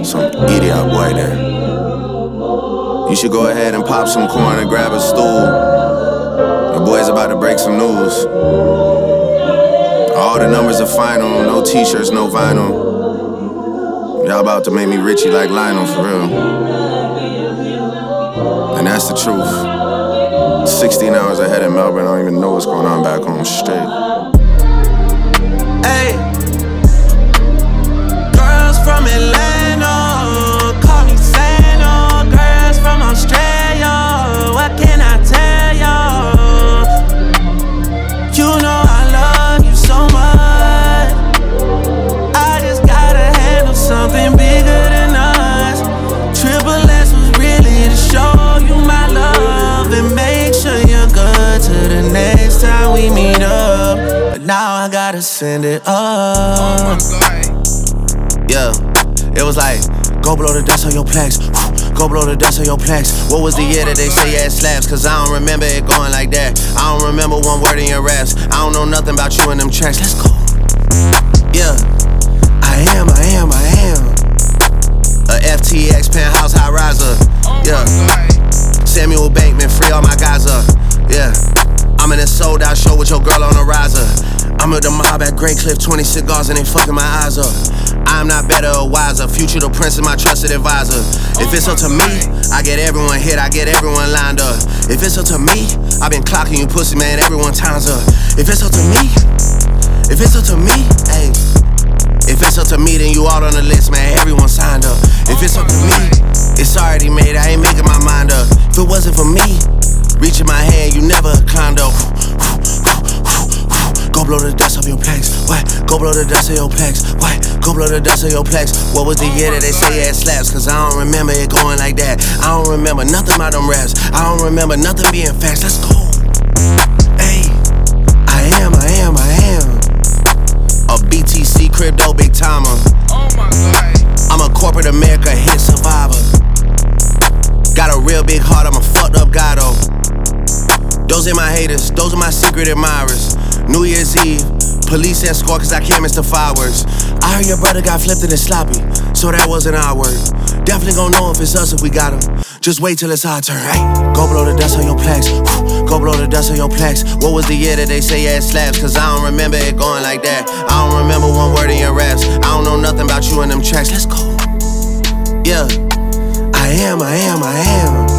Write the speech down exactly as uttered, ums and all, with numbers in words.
Some idiot boy there. You should go ahead and pop some corn and grab a stool. The boy's about to break some news. All the numbers are final, no t-shirts, no vinyl. Y'all about to make me Richie like Lionel, for real. And that's the truth. sixteen hours ahead in Melbourne, I don't even know what's going on back home straight. Hey, girls from Atlanta, call me Santa. Girls from Australia, what can I tell y'all? You know I love you so much. I just gotta handle something bigger than us. Triple S was really to show you my love and make sure you're good to the next time we meet up. But now I gotta send it up. Oh my God. Yeah, it was like, go blow the dust on your plex. Go blow the dust on your plex. What was the year that they say yeah, it slaps? Cause I don't remember it going like that. I don't remember one word in your raps. I don't know nothing about you in them tracks. Let's go. Yeah, I am, I am, I am a F T X penthouse high riser. Yeah, Samuel Bankman, free all my guys up. Yeah, I'm in a sold out show with your girl on the riser. I'm with the mob at Great Cliff, twenty cigars and they fucking my eyes up. I'm not better or wiser, Future the Prince is my trusted advisor. If it's up to me, I get everyone hit, I get everyone lined up. If it's up to me, I've been clocking you pussy, man, everyone time's up. If it's up to me, if it's up to me, hey. If it's up to me, then you all on the list, man, everyone signed up. If it's up to me, it's already made, I ain't making my mind up. If it wasn't for me, reaching my hand, you never climbed up. Go blow the dust off your plex, what? Go blow the dust of your plex, what? Go blow the dust of your plex. What was the year that they say yeah, it slaps? Cause I don't remember it going like that. I don't remember nothing about them raps. I don't remember nothing being facts. Let's go. Hey, I am, I am, I am a B T C crypto big timer. Oh my God. I'm a corporate America hit survivor. Got a real big heart, I'm a fucked up guy though. Those ain't my haters, those are my secret admirers. New Year's Eve, police escort cause I can't miss the fireworks. I heard your brother got flipped in the sloppy, so that wasn't our word. Definitely gon' know if it's us if we got him. Just wait till it's our turn. Hey, go blow the dust on your plex. Go blow the dust on your plex. What was the year that they say yeah, it slaps? Cause I don't remember it going like that. I don't remember one word in your raps. I don't know nothing about you in them tracks. Let's go. Yeah, I am, I am, I am